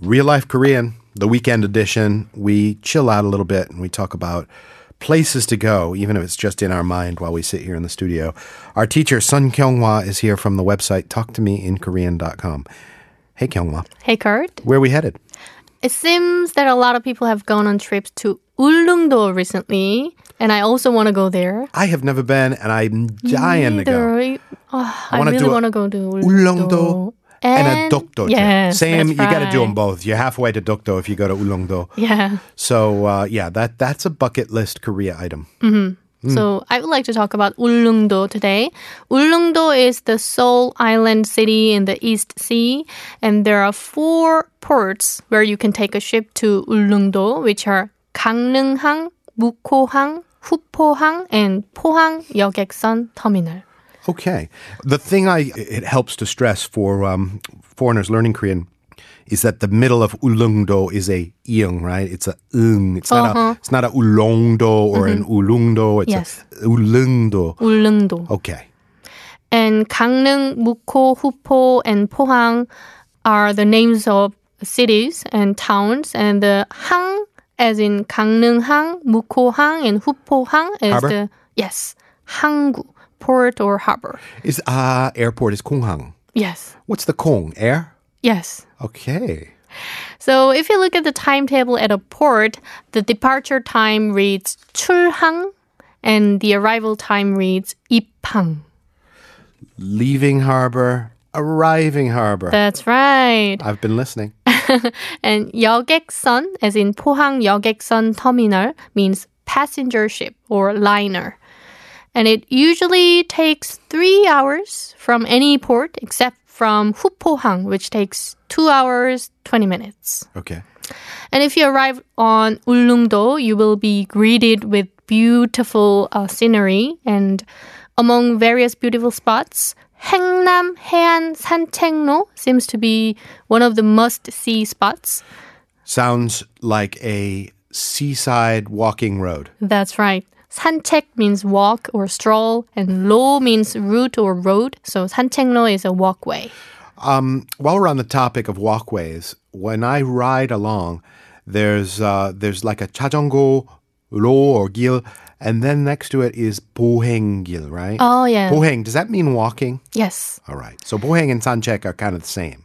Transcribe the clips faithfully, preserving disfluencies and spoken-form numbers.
Real Life Korean, the weekend edition. We chill out a little bit and we talk about places to go, even if it's just in our mind while we sit here in the studio. Our teacher, Sun Kyunghwa, is here from the website talk to me in korean dot com. Hey, Kyunghwa. Hey, Kurt. Where are we headed? It seems that a lot of people have gone on trips to Ulleungdo recently, and I also want to go there. I have never been, and I'm dying to go. Oh, I I wanna really do a want to go to Ulleungdo. Ulleungdo and a Dokdo. Yes, Same, that's you got to do right. them both. You're halfway to Dokdo if you go to Ulleungdo. Yeah. So, uh, yeah, that that's a bucket list Korea item. Mm-hmm. Mm. So I would like to talk about Ulleungdo today. Ulleungdo is the sole island city in the East Sea, and there are four ports where you can take a ship to Ulleungdo, which are 강릉항, 묵호항, 후포항, and 포항 여객선 터미널. Okay. The thing I it helps to stress for um, foreigners learning Korean is that the middle of Ulleungdo is a iung, right? It's a ung. It's not uh-huh. a it's not a Ulongdo or mm-hmm. an Ulungdo. It's yes. a Ulleungdo. Ulleungdo. Okay. And 강릉, 묵호, 후포, and 포항 are the names of cities and towns, and the 항, as in 강릉항, 묵호항, and 후포항 is harbor? the yes 항구, port or harbor. Is uh airport is Konghang. Yes. What's the Kong? Air? Yes. Okay. So if you look at the timetable at a port, the departure time reads 출항 and the arrival time reads 입항. Leaving harbor, arriving harbor. That's right. I've been listening. And 여객선, as in 포항 여객선 터미널, means passenger ship or liner. And it usually takes three hours from any port except from 후포항, which takes two hours, twenty minutes. Okay. And if you arrive on Ulleungdo, you will be greeted with beautiful uh, scenery. And among various beautiful spots, 행남 해안 산책로 seems to be one of the must-see spots. Sounds like a seaside walking road. That's right. 산책 means walk or stroll, and 로 means route or road. So 산책로 is a walkway. Um, while we're on the topic of walkways, when I ride along, there's uh, there's like a 자전거 로 or gil, and then next to it is 보행길, right? Oh, yeah. 보행, does that mean walking? Yes. All right. So 보행 and 산책 are kind of the same.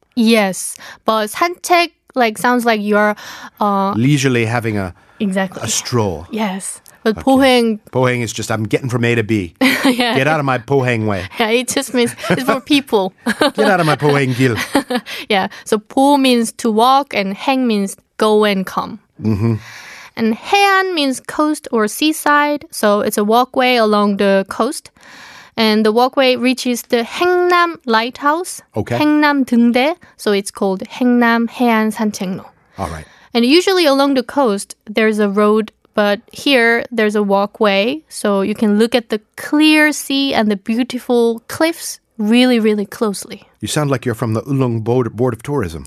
Yes. But 산책 like sounds like you're uh, leisurely having a exactly a stroll. Yes. But Okay. 보행, Pohang is just, I'm getting from A to B. yeah, Get out of my Pohang way. yeah, it just means it's for people. Get out of my Pohang gil. Yeah. So 보 means to walk, and 행 means go and come. Mm-hmm. And 해안 means coast or seaside. So it's a walkway along the coast. And the walkway reaches the 행남 lighthouse. Okay. 행남 등대. So it's called 행남 해안 산책로. All right. And usually along the coast, there's a road, but here there's a walkway. So you can look at the clear sea and the beautiful cliffs really, really closely. You sound like you're from the Ulung Board, Board of Tourism.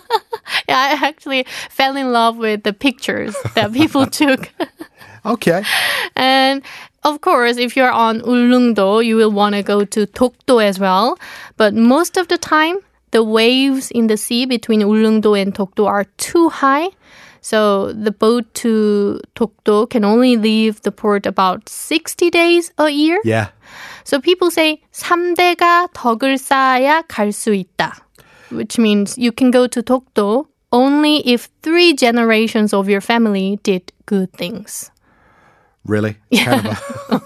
Yeah, I actually fell in love with the pictures that people took. Okay. And of course, if you're on Ulleungdo, you will want to go to Dokdo as well. But most of the time, the waves in the sea between Ulleungdo and Dokdo are too high. So the boat to Dokdo can only leave the port about sixty days a year. Yeah. So people say 삼 대가 덕을 쌓아야 갈 수 있다, which means you can go to Dokdo only if three generations of your family did good things. Really? Yeah. Kind of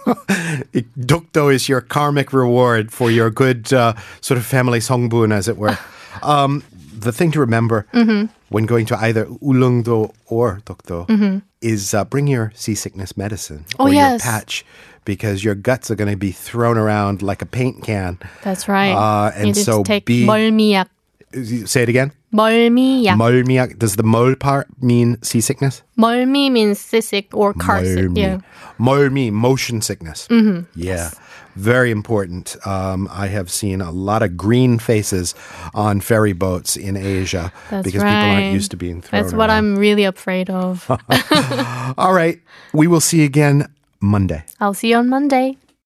a Dokdo is your karmic reward for your good uh, sort of family songbun, as it were. Um, the thing to remember mm-hmm. when going to either Ulleungdo or Dokdo mm-hmm. is uh, bring your seasickness medicine oh, or yes. your patch, because your guts are going to be thrown around like a paint can. That's right. Uh, and you need so to take be... 멀미약. Say it again? 멀미약. 멀미약. Does the 멀 part mean seasickness? 멀미 means seasick or car sick. 멀미. Yeah. 멀미, motion sickness. Mm-hmm. Yeah. Yes. Very important. Um, I have seen a lot of green faces on ferry boats in Asia That's because right. people aren't used to being thrown That's what around. I'm really afraid of. All right. We will see you again Monday. I'll see you on Monday.